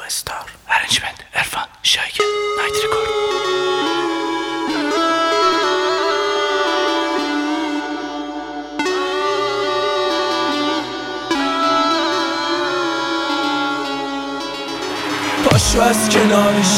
استار ارنجمنت عرفان شایگه نایت رکورد. پاشو از کنارش،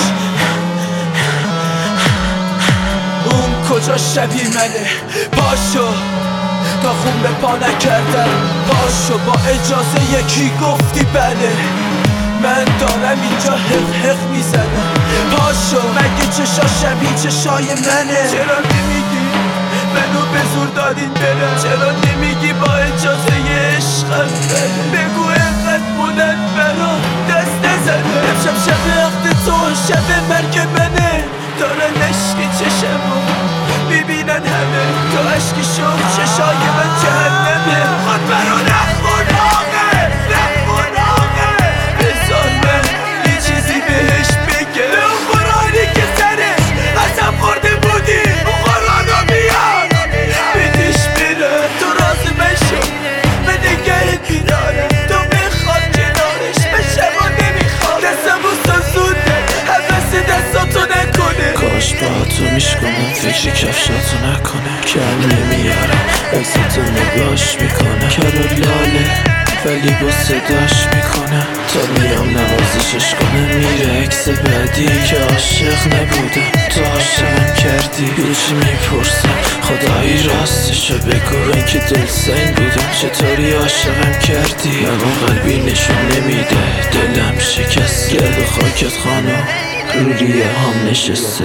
اون کجا شبیه منه. پاشو تا خون به پا نکردم، پاشو با اجازه یکی گفتی بله. من دارم اینجا حق حق میزنم. پاشو مگه چشا شبیه چشای منه. چرا نمیگی منو به زور دادین برم؟ چرا نمیگی با اجازه عشقم بره؟ بگو اینقدر بلند برا دست نزنه. امشب شب عقد تو شب مرگ منه. دارن عشقی چشمو میبینن همه، تو عشقی شد چشای من جهنمه. خود برا نخوناغه نخوناغه، بذار من یه چیزی بهش بگه. به اون قرآنی که سرش قسم خورده بودی، اون قرآنو بیار بدش بره. تو راز من شد به نگهت میداره، تو میخواد کنارش بشم و نمیخواد. دستمو سازونه حوث دستاتو نکنه. کاش با تو میشکنم فکر کفشاتو نکنه. کم نمیارم اکساتو نگاش میکنه. کرو لاله ولی با صداش میکنه. تا میام نوازشش کنه میره عکس بعدی که عاشق نبودم تو عاشقم کردی. هیچ میپرسم خدایی راستشو بگو، این که دل سنگ بودم چطوری عاشقم کردی. اما قلبی نشون نمیده دلم شکسته. گرد خاکت خانم رو ریه هم نشسته.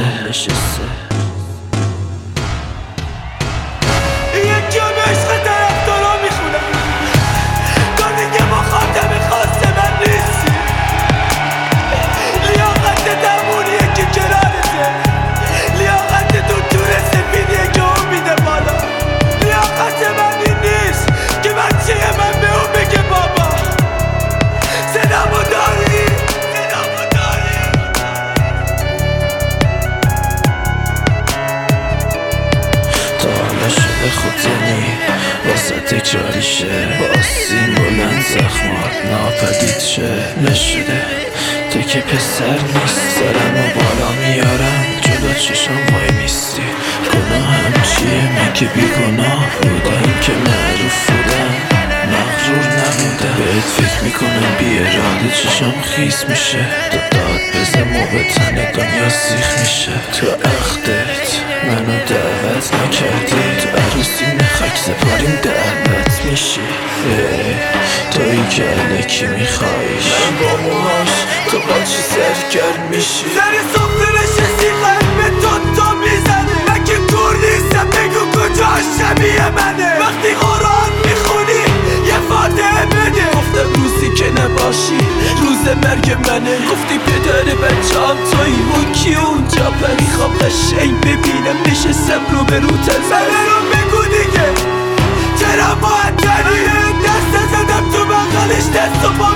یکی به عشق طرفدارا میخونم، تو دیگه با خاطر خواسته من نیستی. لیاقت دمونیه که کنارته، لیاقت دکتور سفیدیه که اون میده بالا. لیاقت من این نیست که بچه من به اون بگه بابا. صدامو داری؟ تا حالا شده خودزنی واسه تکراری شه، با آسین بلند زخمات ناپدید شه. نشده تو که پسر نیست، سرمو بالا میارم جلو چشم وای میستی. گناهم چیه من که بی گناه بودم که معروف بودم مغرور نبودم. بهت فکر میکنم بی اراده چشم خیس میشه. تو داد بزم و به تن دنیا سیخ میشه. تو عقدت منو دعوت نکردی، تو عروسی خاک سپاریم دعوت میشی. تویی که الکی میخوایش، من با موهاش تو با چی سرگرم میشی. سر صبح نشستی قلب تو میزنه. من که کور نیستم بگو کجا شبیه منه. وقتی قرآن میخونی یه فاتحه بده. گفتم روزی که نباشی روز مرگ منه. گفتی پدر بچه هم توی اون کی اونجا پس. میخوام قشنگ ببینم نشستم رو به رو تزنه. رو بگو دیگه چرا معطلی؟ دست زدم تو بغلش دست و